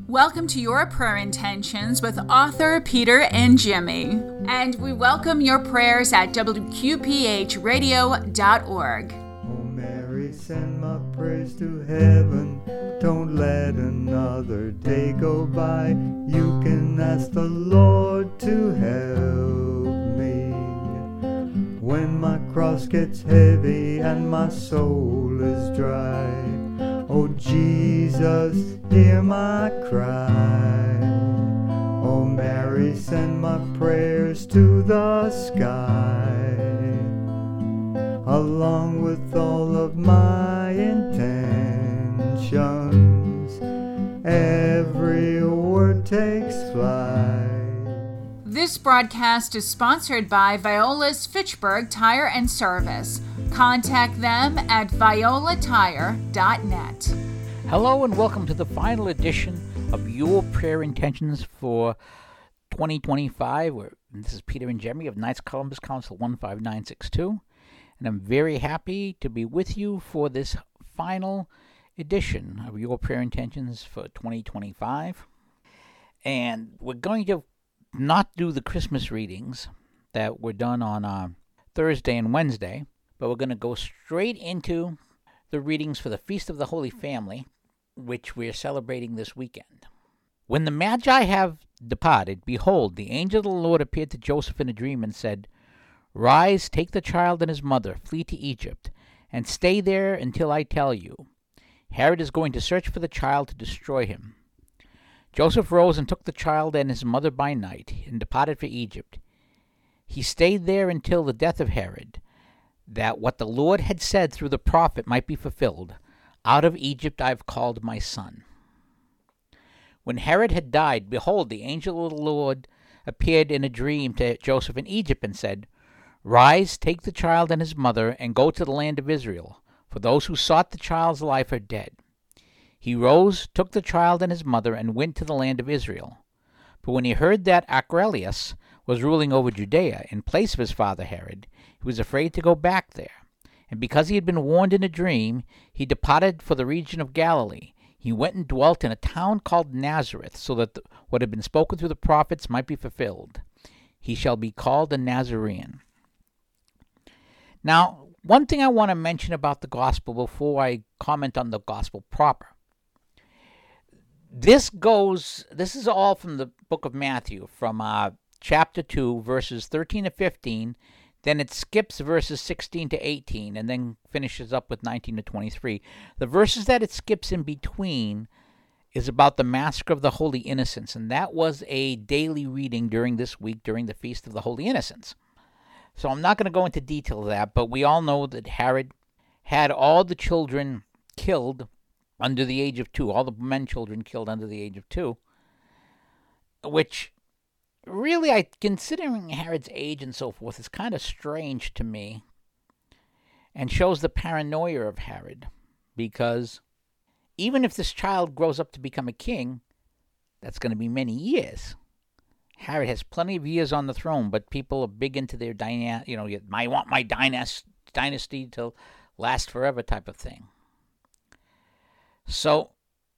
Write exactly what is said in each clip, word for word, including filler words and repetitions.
Welcome to Your Prayer Intentions with author Peter and Jimmy. And we welcome your prayers at W Q P H radio dot org. Oh Mary, send my prayers to heaven. Don't let another day go by. You can ask the Lord to help me. When my cross gets heavy and my soul is dry, oh Jesus, hear my cry. Oh Mary, send my prayers to the sky, along with all of my intentions. Every word takes flight. This broadcast is sponsored by Viola's Fitchburg Tire and Service. Contact them at viola tire dot net. Hello and welcome to the final edition of Your Prayer Intentions for twenty twenty-five. Where this is Peter and Jeremy of Knights Columbus Council one five nine six two. And I'm very happy to be with you for this final edition of Your Prayer Intentions for twenty twenty-five. And we're going to not do the Christmas readings that were done on uh, Thursday and Wednesday, but we're going to go straight into the readings for the Feast of the Holy Family, which we're celebrating this weekend. When the Magi have departed, behold, the angel of the Lord appeared to Joseph in a dream and said, Rise, take the child and his mother, flee to Egypt, and stay there until I tell you. Herod is going to search for the child to destroy him. Joseph rose and took the child and his mother by night, and departed for Egypt. He stayed there until the death of Herod, that what the Lord had said through the prophet might be fulfilled. Out of Egypt I have called my son. When Herod had died, behold, the angel of the Lord appeared in a dream to Joseph in Egypt and said, Rise, take the child and his mother, and go to the land of Israel, for those who sought the child's life are dead. He rose, took the child and his mother, and went to the land of Israel. But when he heard that Archelaus was ruling over Judea in place of his father Herod, he was afraid to go back there. And because he had been warned in a dream, he departed for the region of Galilee. He went and dwelt in a town called Nazareth, so that the, what had been spoken through the prophets might be fulfilled. He shall be called a Nazarene. Now, one thing I want to mention about the gospel before I comment on the gospel proper. This goes, this is all from the book of Matthew, from uh, chapter two, verses thirteen to fifteen. Then it skips verses sixteen to eighteen, and then finishes up with nineteen to twenty-three. The verses that it skips in between is about the Massacre of the Holy Innocents, and that was a daily reading during this week, during the Feast of the Holy Innocents. So I'm not going to go into detail of that, but we all know that Herod had all the children killed under the age of two, all the men children killed under the age of two, which really, I considering Herod's age and so forth, is kind of strange to me and shows the paranoia of Herod, because even if this child grows up to become a king, that's going to be many years. Herod has plenty of years on the throne, but people are big into their dynasty, you know, I want my dynast- dynasty to last forever type of thing. So,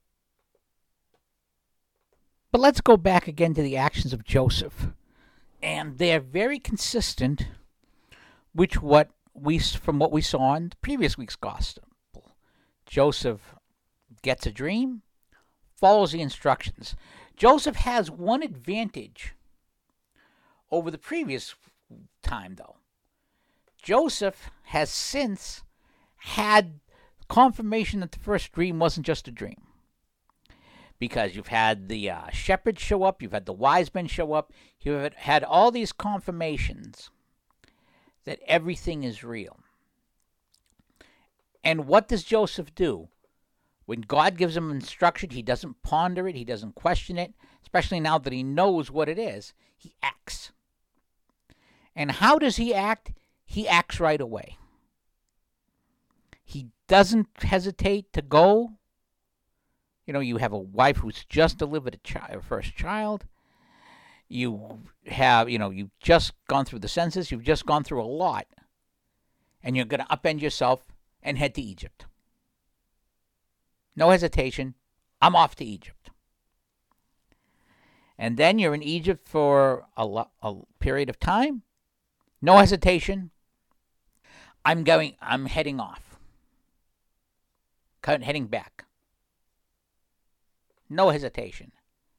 but let's go back again to the actions of Joseph. And they're very consistent with what we, from what we saw in the previous week's gospel. Joseph gets a dream, follows the instructions. Joseph has one advantage over the previous time, though. Joseph has since had confirmation that the first dream wasn't just a dream. Because you've had the uh, shepherds show up, you've had the wise men show up, you've had all these confirmations that everything is real. And what does Joseph do? When God gives him instruction, he doesn't ponder it, he doesn't question it, especially now that he knows what it is. He acts. And how does he act? He acts right away. He doesn't hesitate to go. You know, you have a wife who's just delivered a child, her first child. You have, you know, you've just gone through the census. You've just gone through a lot. And you're going to upend yourself and head to Egypt. No hesitation. I'm off to Egypt. And then you're in Egypt for a, lo- a period of time. No hesitation. I'm going, I'm heading off. Heading back. No hesitation.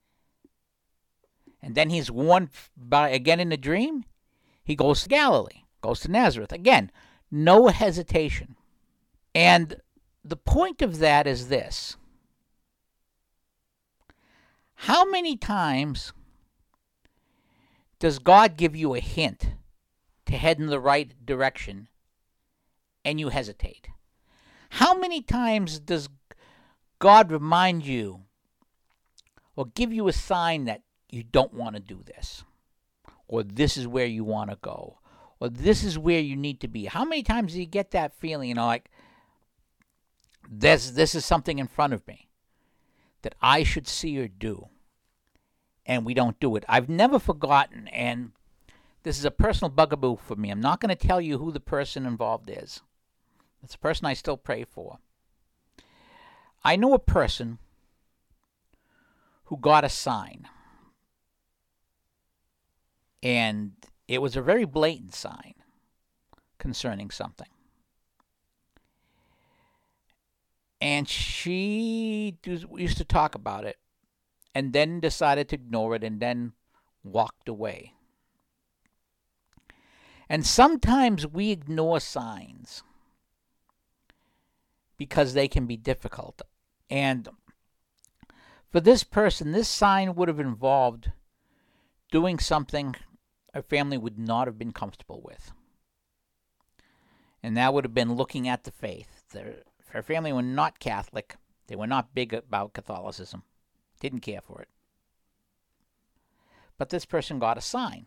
And then he's warned by, again in the dream, he goes to Galilee, goes to Nazareth. Again, no hesitation. And the point of that is this. How many times does God give you a hint to head in the right direction and you hesitate? How many times does God remind you or give you a sign that you don't want to do this, or this is where you want to go, or this is where you need to be? How many times do you get that feeling, you know, like, this, this is something in front of me that I should see or do, and we don't do it? I've never forgotten, and this is a personal bugaboo for me. I'm not going to tell you who the person involved is. It's a person I still pray for. I know a person who got a sign. And it was a very blatant sign concerning something. And she used to talk about it and then decided to ignore it and then walked away. And sometimes we ignore signs because they can be difficult. And for this person, this sign would have involved doing something her family would not have been comfortable with. And that would have been looking at the faith. Their, her family were not Catholic. They were not big about Catholicism. Didn't care for it. But this person got a sign.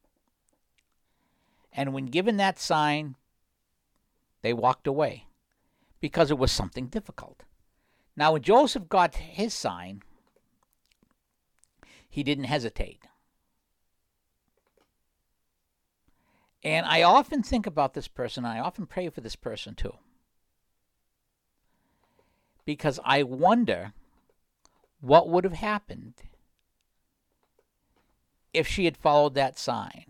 And when given that sign, they walked away because it was something difficult. Now, when Joseph got his sign, he didn't hesitate. And I often think about this person. I often pray for this person too. Because I wonder what would have happened if she had followed that sign.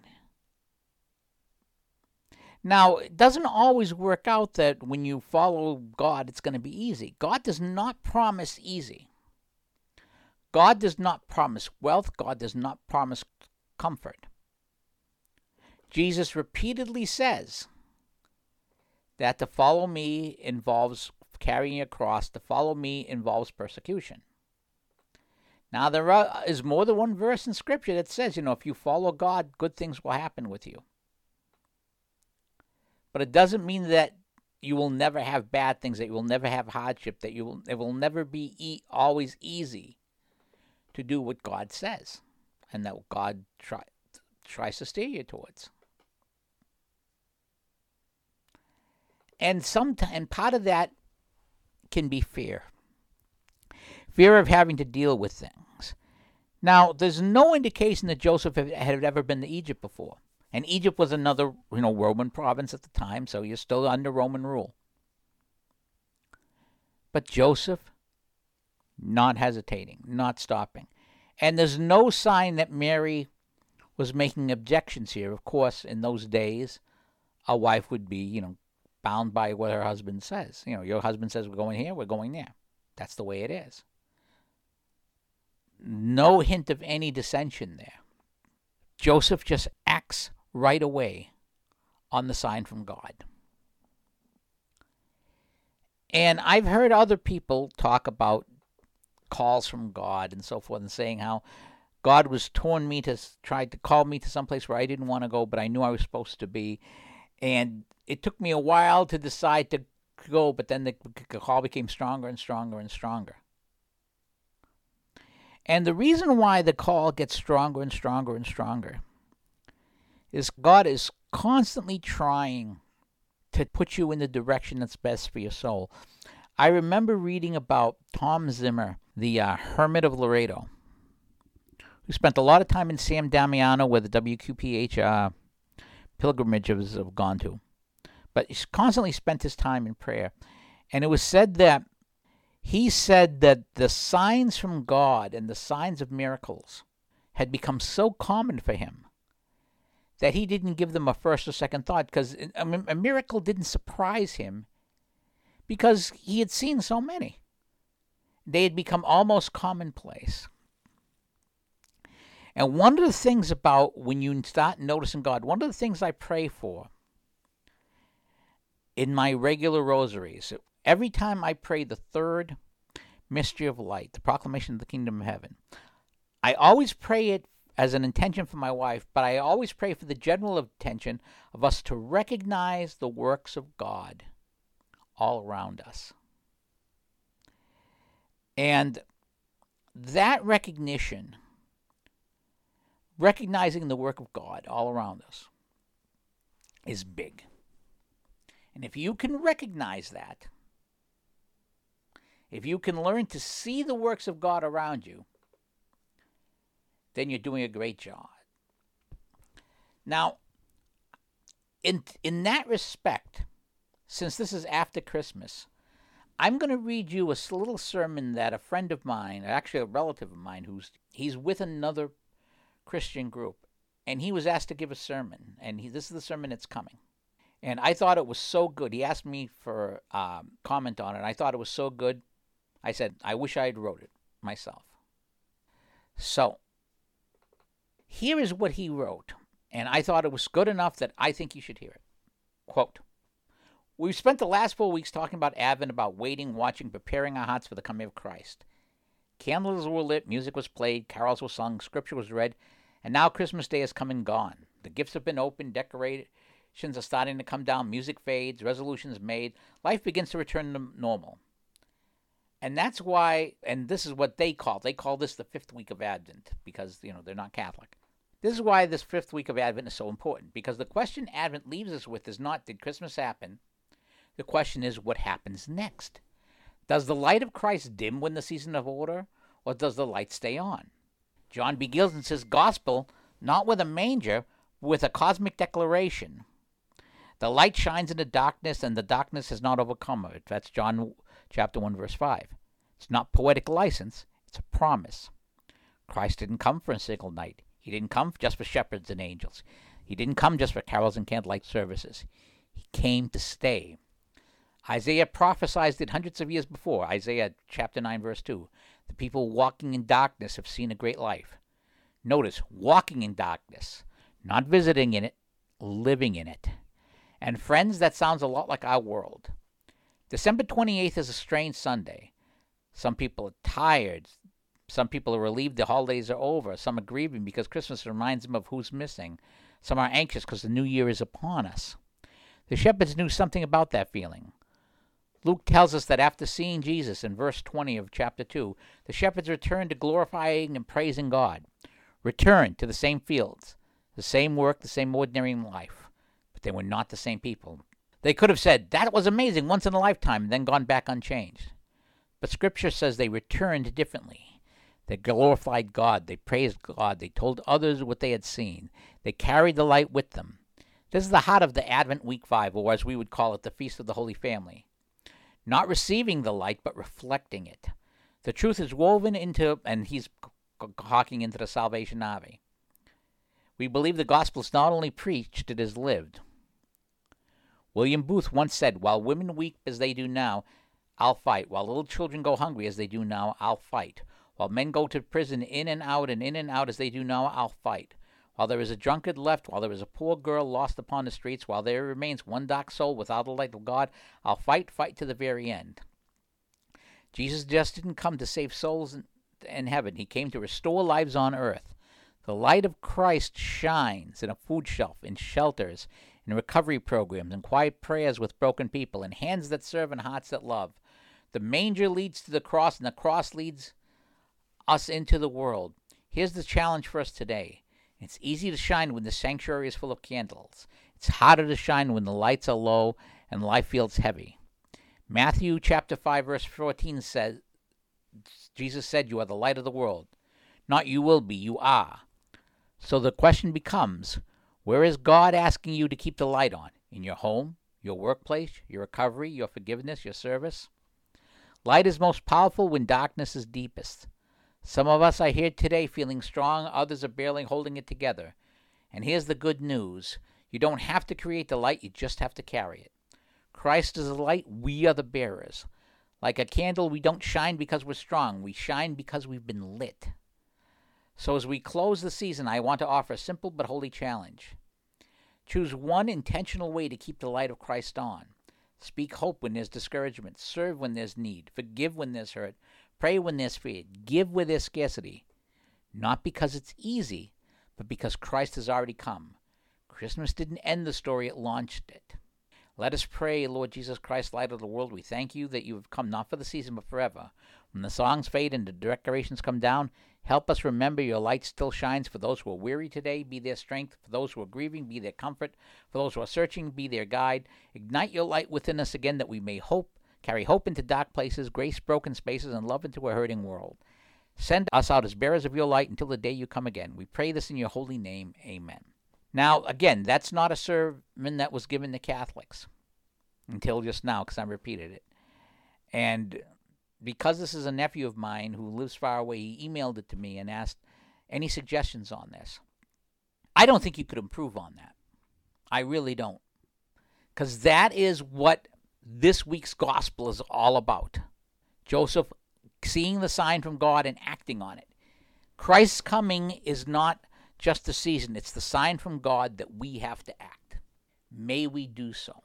Now, it doesn't always work out that when you follow God, it's going to be easy. God does not promise easy. God does not promise wealth. God does not promise comfort. Jesus repeatedly says that to follow me involves carrying a cross. To follow me involves persecution. Now, there are, is more than one verse in Scripture that says, you know, if you follow God, good things will happen with you. But it doesn't mean that you will never have bad things, that you will never have hardship, that you will, it will never be e- always easy to do what God says and that God try, tries to steer you towards. And sometimes, and part of that can be fear. Fear of having to deal with things. Now, there's no indication that Joseph had ever been to Egypt before. And Egypt was another, you know, Roman province at the time, so you're still under Roman rule. But Joseph, not hesitating, not stopping. And there's no sign that Mary was making objections here. Of course, in those days, a wife would be, you know, bound by what her husband says. You know, your husband says we're going here, we're going there. That's the way it is. No hint of any dissension there. Joseph just acts right away on the sign from God. And I've heard other people talk about calls from God and so forth, and saying how God was torn me to, tried to call me to some place where I didn't want to go, but I knew I was supposed to be. And it took me a while to decide to go, but then the call became stronger and stronger and stronger. And the reason why the call gets stronger and stronger and stronger is God is constantly trying to put you in the direction that's best for your soul. I remember reading about Tom Zimmer, the uh, hermit of Laredo, who spent a lot of time in San Damiano, where the W Q P H uh, pilgrimages have gone to. But he's constantly spent his time in prayer. And it was said that he said that the signs from God and the signs of miracles had become so common for him that he didn't give them a first or second thought, because a, a miracle didn't surprise him because he had seen so many. They had become almost commonplace. And one of the things about when you start noticing God, one of the things I pray for in my regular rosaries, every time I pray the third mystery of light, the proclamation of the kingdom of heaven, I always pray it as an intention for my wife, but I always pray for the general intention of us to recognize the works of God all around us. And that recognition, recognizing the work of God all around us, is big. And if you can recognize that, if you can learn to see the works of God around you, then you're doing a great job. Now, in in that respect, since this is after Christmas, I'm going to read you a little sermon that a friend of mine, actually a relative of mine, who's he's with another Christian group, and he was asked to give a sermon, and he, this is the sermon that's coming. And I thought it was so good. He asked me for um, comment on it, and I thought it was so good. I said, I wish I had wrote it myself. So, here is what he wrote, and I thought it was good enough that I think you should hear it. Quote, "We've spent the last four weeks talking about Advent, about waiting, watching, preparing our hearts for the coming of Christ. Candles were lit, music was played, carols were sung, scripture was read, and now Christmas Day has come and gone. The gifts have been opened, decorations are starting to come down, music fades, resolutions made, life begins to return to normal. And that's why, and this is what they call, they call this the fifth week of Advent, because, you know, they're not Catholic. This is why this fifth week of Advent is so important, because the question Advent leaves us with is not, did Christmas happen? The question is, what happens next? Does the light of Christ dim when the season of order, or does the light stay on? John begins in his gospel not with a manger, but with a cosmic declaration. The light shines in the darkness, and the darkness has not overcome it. That's John chapter one, verse five. It's not poetic license, it's a promise. Christ didn't come for a single night. He didn't come just for shepherds and angels. He didn't come just for carols and candlelight services. He came to stay. Isaiah prophesied it hundreds of years before. Isaiah chapter nine, verse two. The people walking in darkness have seen a great life. Notice, walking in darkness, not visiting in it, living in it. And friends, that sounds a lot like our world. December twenty-eighth is a strange Sunday. Some people are tired. Some people are relieved the holidays are over. Some are grieving because Christmas reminds them of who's missing. Some are anxious because the new year is upon us. The shepherds knew something about that feeling. Luke tells us that after seeing Jesus in verse twenty of chapter two, the shepherds returned to glorifying and praising God. Returned to the same fields, the same work, the same ordinary life. But they were not the same people. They could have said, that was amazing, once in a lifetime, and then gone back unchanged. But Scripture says they returned differently. They glorified God. They praised God. They told others what they had seen. They carried the light with them. This is the heart of the Advent Week five, or as we would call it, the Feast of the Holy Family. Not receiving the light, but reflecting it. The truth is woven into, and he's hawking into the Salvation Army. We believe the gospel is not only preached, it is lived. William Booth once said, while women weep as they do now, I'll fight. While little children go hungry as they do now, I'll fight. While men go to prison in and out and in and out as they do now, I'll fight. While there is a drunkard left, while there is a poor girl lost upon the streets, while there remains one dark soul without the light of God, I'll fight, fight to the very end. Jesus just didn't come to save souls in, in heaven. He came to restore lives on earth. The light of Christ shines in a food shelf, in shelters, in recovery programs, in quiet prayers with broken people, in hands that serve and hearts that love. The manger leads to the cross, and the cross leads us into the world. Here's the challenge for us today. It's easy to shine when the sanctuary is full of candles. It's harder to shine when the lights are low and life feels heavy. Matthew chapter five, verse fourteen says, Jesus said, you are the light of the world. Not you will be, you are. So the question becomes, where is God asking you to keep the light on? In your home, your workplace, your recovery, your forgiveness, your service? Light is most powerful when darkness is deepest. Some of us are here today feeling strong, others are barely holding it together. And here's the good news. You don't have to create the light, you just have to carry it. Christ is the light, we are the bearers. Like a candle, we don't shine because we're strong, we shine because we've been lit. So as we close the season, I want to offer a simple but holy challenge. Choose one intentional way to keep the light of Christ on. Speak hope when there's discouragement, serve when there's need, forgive when there's hurt, pray when there's fear, give where there's scarcity. Not because it's easy, but because Christ has already come. Christmas didn't end the story, it launched it. Let us pray, Lord Jesus Christ, light of the world, we thank you that you have come not for the season but forever. When the songs fade and the decorations come down, help us remember your light still shines. For those who are weary today, be their strength. For those who are grieving, be their comfort. For those who are searching, be their guide. Ignite your light within us again that we may hope, carry hope into dark places, grace broken spaces, and love into a hurting world. Send us out as bearers of your light until the day you come again. We pray this in your holy name. Amen. Now, again, that's not a sermon that was given to Catholics until just now, because I repeated it. And because this is a nephew of mine who lives far away, he emailed it to me and asked any suggestions on this. I don't think you could improve on that. I really don't. Because that is what this week's gospel is all about. Joseph seeing the sign from God and acting on it. Christ's coming is not just a season. It's the sign from God that we have to act. May we do so.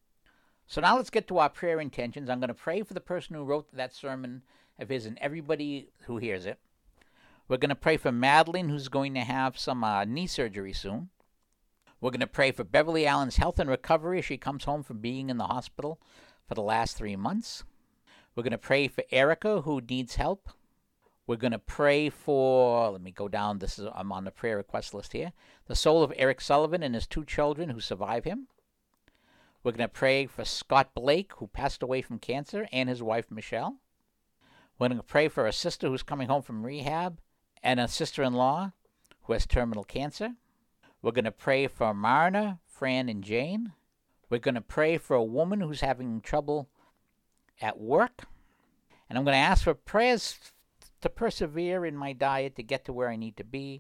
So now let's get to our prayer intentions. I'm going to pray for the person who wrote that sermon of his and everybody who hears it. We're going to pray for Madeline, who's going to have some uh, knee surgery soon. We're going to pray for Beverly Allen's health and recovery as she comes home from being in the hospital for the last three months. We're going to pray for Erica, who needs help. We're going to pray for, let me go down, this is I'm on the prayer request list here, the soul of Eric Sullivan and his two children who survive him. We're going to pray for Scott Blake, who passed away from cancer, and his wife, Michelle. We're going to pray for a sister who's coming home from rehab and a sister-in-law who has terminal cancer. We're going to pray for Marna, Fran, and Jane. We're going to pray for a woman who's having trouble at work. And I'm going to ask for prayers to persevere in my diet to get to where I need to be,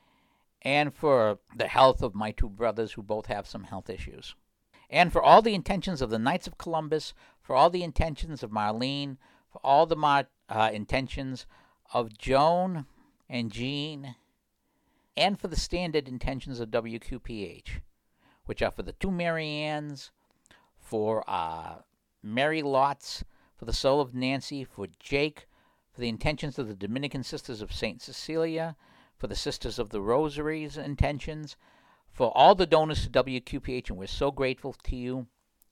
and for the health of my two brothers who both have some health issues. And for all the intentions of the Knights of Columbus, for all the intentions of Marlene, for all the mar- uh, intentions of Joan and Jean, and for the standard intentions of W Q P H, which are for the two Mary Anns, for uh, Mary Lots, for the soul of Nancy, for Jake, for the intentions of the Dominican Sisters of Saint Cecilia, for the Sisters of the Rosary's intentions, for all the donors to W Q P H, and we're so grateful to you.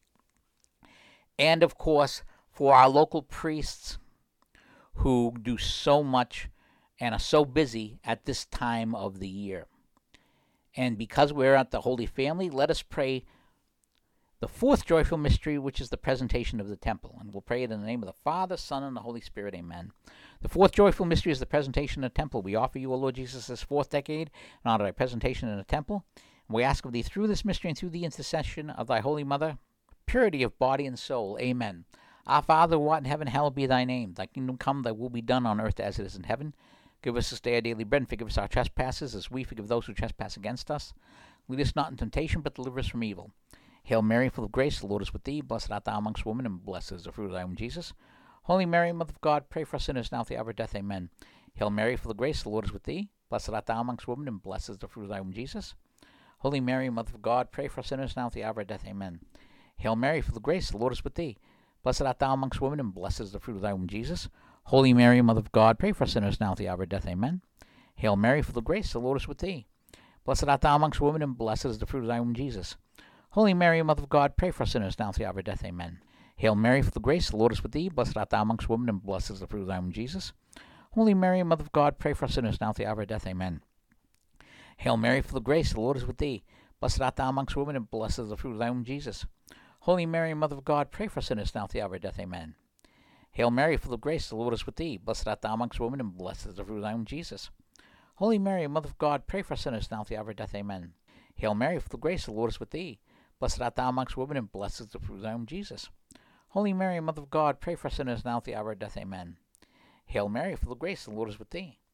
And, of course, for our local priests who do so much and are so busy at this time of the year. And because we're at the Holy Family, let us pray the fourth joyful mystery, which is the presentation of the temple. And we'll pray it in the name of the Father, Son, and the Holy Spirit. Amen. The fourth joyful mystery is the presentation of the temple. We offer you, O Lord Jesus, this fourth decade in honor of thy presentation in the temple. And we ask of thee through this mystery and through the intercession of thy Holy Mother, purity of body and soul. Amen. Our Father, who art in heaven, hallowed be thy name. Thy kingdom come, thy will be done on earth as it is in heaven. Give us this day our daily bread, and forgive us our trespasses, as we forgive those who trespass against us. Lead us not in temptation, but deliver us from evil. Hail Mary, full of grace, the Lord is with thee. Blessed art thou amongst women, and blessed is the fruit of thy womb, Jesus. Holy Mary, Mother of God, pray for us sinners now at the hour of death. Amen. Hail Mary, full of grace, the Lord is with thee. Blessed art thou amongst women, and blessed is the fruit of thy womb, Jesus. Holy Mary, Mother of God, pray for us sinners now at the hour of death. Amen. Hail Mary, full of grace, the Lord is with thee. Blessed art thou amongst women, and blessed is the fruit of thy womb, Jesus. Holy Mary, Mother of God, pray for us sinners now at the hour of death. Amen. Hail Mary, full of grace, the Lord is with thee. Blessed art thou amongst women, and blessed is the fruit of thy womb, Jesus. Holy Mary, Mother of God, pray for us sinners now at the hour of death. Amen. Hail Mary, full of grace, the Lord is with thee. Blessed art thou amongst women, and blessed is the fruit of thy womb, Jesus. Holy Mary, Mother of God, pray for us sinners now at the hour of death. Amen. Hail Mary, full of grace, the Lord is with thee. Blessed art thou amongst women, and blessed is the fruit of thy womb, Jesus. Holy Mary, Mother of God, pray for us sinners now at the hour of death. Amen. Hail Mary, full of grace, the Lord is with thee. Blessed art thou amongst women, and blessed is the fruit of thy womb, Jesus. Holy Mary, Mother of God, pray for us sinners now at the hour of death. Amen. Hail Mary, full of grace, the Lord is with thee. Blessed art thou amongst women, and blessed is the fruit of thy womb, Jesus. Holy Mary, Mother of God, pray for us sinners now at the hour of death. Amen. Hail Mary, full of grace, the Lord is with thee.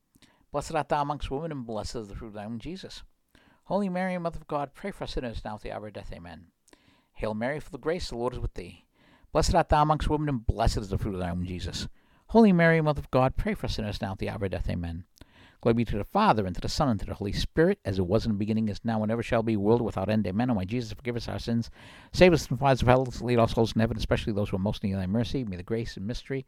Blessed art thou amongst women, and blessed is the fruit of thy womb, Jesus. Holy Mary, Mother of God, pray for us sinners now at the hour of death. Amen. Hail Mary, full of grace, the Lord is with thee. Blessed art thou amongst women, and blessed is the fruit of thy womb, Jesus. Holy Mary, Mother of God, pray for us sinners now at the hour of death. Amen. Glory be to the Father, and to the Son, and to the Holy Spirit, as it was in the beginning, is now, and ever shall be, world without end. Amen. O my Jesus, forgive us our sins. Save us from the fires of hell. Lead all souls in heaven, especially those who are most in need of thy mercy. May the grace and mystery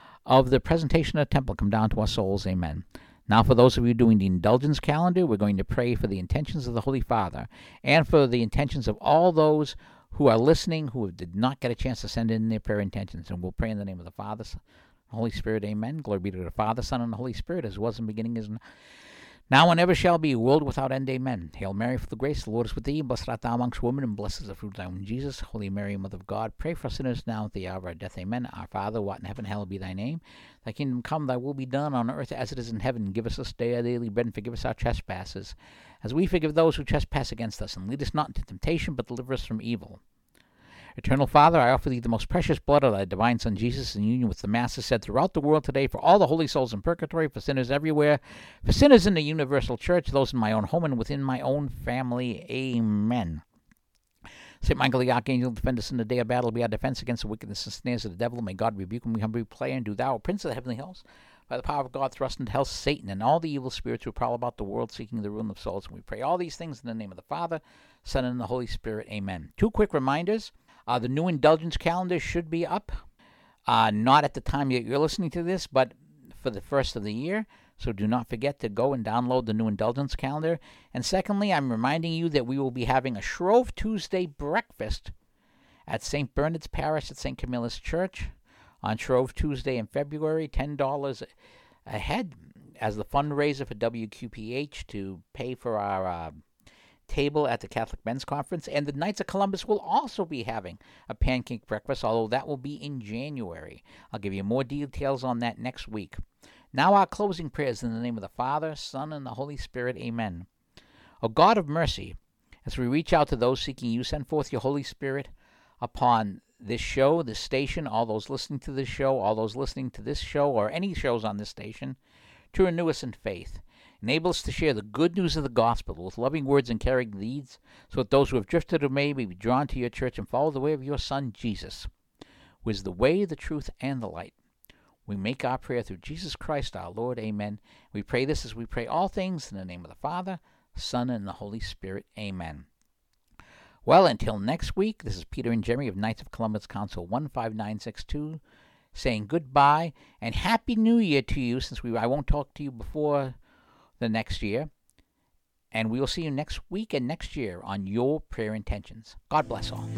of the presentation of the temple come down to our souls. Amen. Now, for those of you doing the indulgence calendar, we're going to pray for the intentions of the Holy Father and for the intentions of all those who are listening who did not get a chance to send in their prayer intentions. And we'll pray in the name of the Father, Son, Holy Spirit. Amen. Glory be to the Father, Son, and the Holy Spirit, as was in the beginning, is now, and ever shall be, world without end. Amen. Hail Mary, full of grace, the Lord is with thee. Blessed art thou amongst women, and blessed is the fruit of thy womb, Jesus. Holy Mary, Mother of God, pray for us sinners now at the hour of our death. Amen. Our Father, who art in heaven, hallowed be thy name. Thy kingdom come, thy will be done on earth as it is in heaven. Give us this day our daily bread, and forgive us our trespasses, as we forgive those who trespass against us. And lead us not into temptation, but deliver us from evil. Eternal Father, I offer thee the most precious blood of thy divine Son, Jesus, in union with the Masses said throughout the world today, for all the holy souls in purgatory, for sinners everywhere, for sinners in the universal church, those in my own home and within my own family. Amen. Saint Michael the Archangel, defend us in the day of battle, be our defense against the wickedness and snares of the devil. May God rebuke him, we humbly pray, and do thou, Prince of the heavenly hosts, by the power of God, thrust into hell Satan and all the evil spirits who prowl about the world seeking the ruin of souls. And we pray all these things in the name of the Father, Son, and the Holy Spirit. Amen. Two quick reminders. Uh, the new indulgence calendar should be up, uh, not at the time that you're listening to this, but for the first of the year. So do not forget to go and download the new indulgence calendar. And secondly, I'm reminding you that we will be having a Shrove Tuesday breakfast at Saint Bernard's Parish at Saint Camilla's Church on Shrove Tuesday in February, ten dollars a head as the fundraiser for W Q P H to pay for our uh, table at the Catholic Men's Conference. And the Knights of Columbus will also be having a pancake breakfast, although that will be in January. I'll give you more details on that next week. Now our closing prayers in the name of the Father, Son, and the Holy Spirit. Amen. O God of mercy, as we reach out to those seeking you, send forth your Holy Spirit upon this show, this station, all those listening to this show, all those listening to this show or any shows on this station, to renew us in faith. Enable us to share the good news of the gospel with loving words and caring deeds, so that those who have drifted away may be drawn to your church and follow the way of your Son, Jesus, who is the way, the truth, and the light. We make our prayer through Jesus Christ our Lord. Amen. We pray this as we pray all things in the name of the Father, Son, and the Holy Spirit. Amen. Well, until next week, this is Peter and Jeremy of Knights of Columbus Council one five nine six two saying goodbye and Happy New Year to you, since we I won't talk to you before the next year. And we will see you next week and next year on Your Prayer Intentions. God bless all.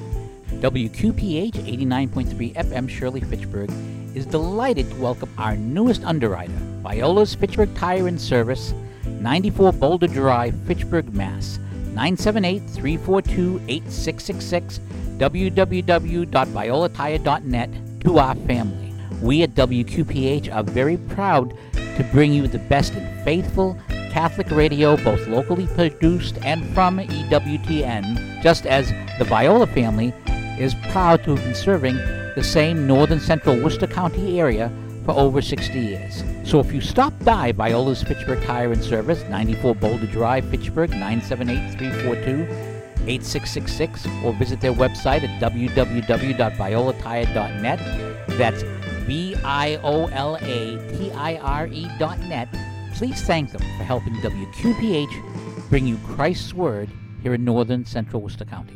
W Q P H eighty-nine point three F M Shirley Fitchburg is delighted to welcome our newest underwriter, Viola's Fitchburg Tire and Service, ninety-four Boulder Drive, Fitchburg, Mass. nine seven eight, three four two, eight six six six, w w w dot viola tire dot net. To our family, we at W Q P H are very proud to bring you the best in faithful Catholic radio, both locally produced and from E W T N, just as the Viola family is proud to have been serving the same northern central Worcester County area for over sixty years. So if you stop by Viola's Fitchburg Tire and Service, ninety-four Boulder Drive, Fitchburg, nine seven eight, three four two, eight six six six, or visit their website at w w w dot viola tire dot net, that's V I O L A T I R E dot net, please thank them for helping W Q P H bring you Christ's Word here in northern central Worcester County.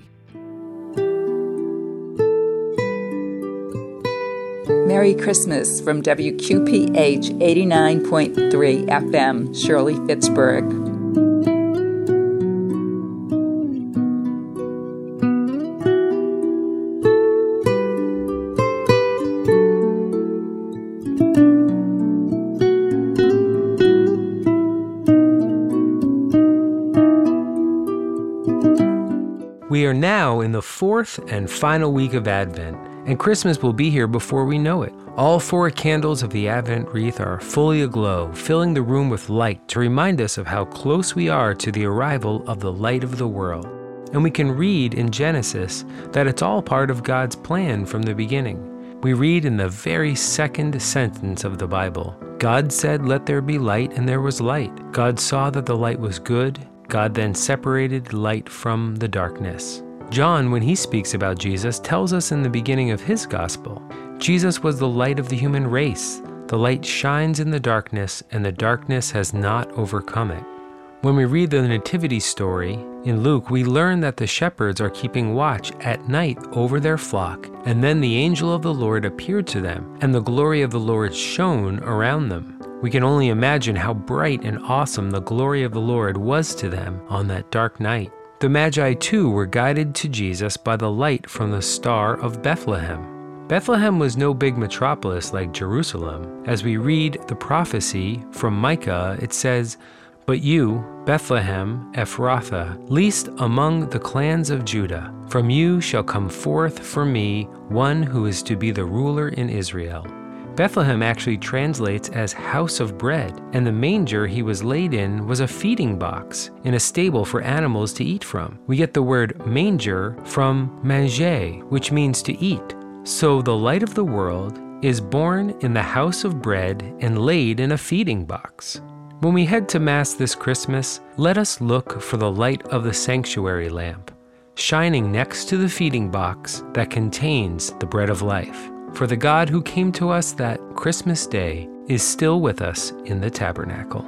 Merry Christmas from W Q P H eighty-nine point three F M, Shirley, Pittsburgh. We are now in the fourth and final week of Advent, and Christmas will be here before we know it. All four candles of the Advent wreath are fully aglow, filling the room with light to remind us of how close we are to the arrival of the light of the world. And we can read in Genesis that it's all part of God's plan from the beginning. We read in the very second sentence of the Bible, God said, "Let there be light," and there was light. God saw that the light was good. God then separated light from the darkness. John, when he speaks about Jesus, tells us in the beginning of his gospel, Jesus was the light of the human race. The light shines in the darkness, and the darkness has not overcome it. When we read the Nativity story in Luke, we learn that the shepherds are keeping watch at night over their flock, and then the angel of the Lord appeared to them, and the glory of the Lord shone around them. We can only imagine how bright and awesome the glory of the Lord was to them on that dark night. The Magi, too, were guided to Jesus by the light from the Star of Bethlehem. Bethlehem was no big metropolis like Jerusalem. As we read the prophecy from Micah, it says, "But you, Bethlehem Ephrathah, least among the clans of Judah, from you shall come forth for me one who is to be the ruler in Israel." Bethlehem actually translates as house of bread, and the manger he was laid in was a feeding box in a stable for animals to eat from. We get the word manger from manger, which means to eat. So the light of the world is born in the house of bread and laid in a feeding box. When we head to Mass this Christmas, let us look for the light of the sanctuary lamp, shining next to the feeding box that contains the bread of life. For the God who came to us that Christmas day is still with us in the tabernacle.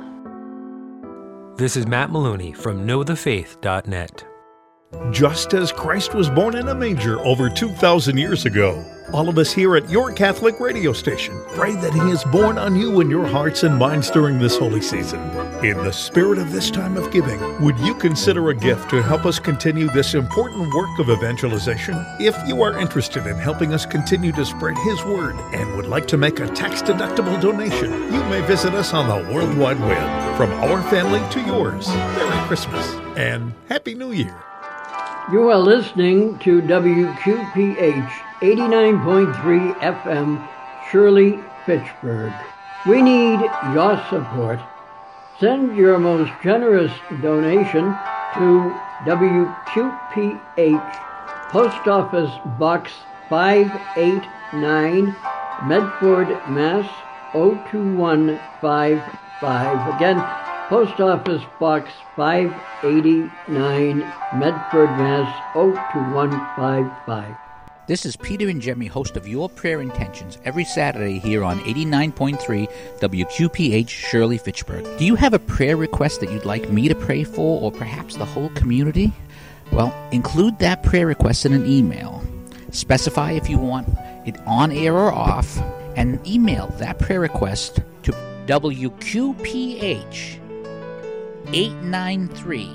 This is Matt Maloney from know the faith dot net. Just as Christ was born in a manger over two thousand years ago, all of us here at your Catholic radio station pray that He is born on you in your hearts and minds during this holy season. In the spirit of this time of giving, would you consider a gift to help us continue this important work of evangelization? If you are interested in helping us continue to spread His word and would like to make a tax-deductible donation, you may visit us on the World Wide Web. From our family to yours, Merry Christmas and Happy New Year. You are listening to W Q P H eighty-nine point three F M, Shirley, Fitchburg. We need your support. Send your most generous donation to W Q P H, Post Office Box five eighty-nine, Medford, Mass. oh two one five five. Again, Post Office Box five eighty-nine, Medford, Mass. oh two one five five. This is Peter and Jeremy, host of Your Prayer Intentions, every Saturday here on eighty-nine point three W Q P H, Shirley, Fitchburg. Do you have a prayer request that you'd like me to pray for, or perhaps the whole community? Well, include that prayer request in an email. Specify if you want it on air or off, and email that prayer request to W Q P H eight nine three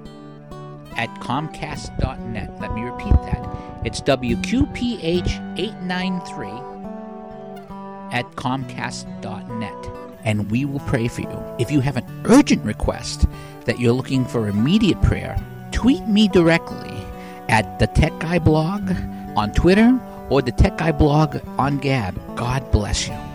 at Comcast dot net. Let me repeat that. It's W Q P H eight nine three at Comcast dot net, and we will pray for you. If you have an urgent request that you're looking for immediate prayer, tweet me directly at the Tech Guy Blog on Twitter or the Tech Guy Blog on Gab. God bless you.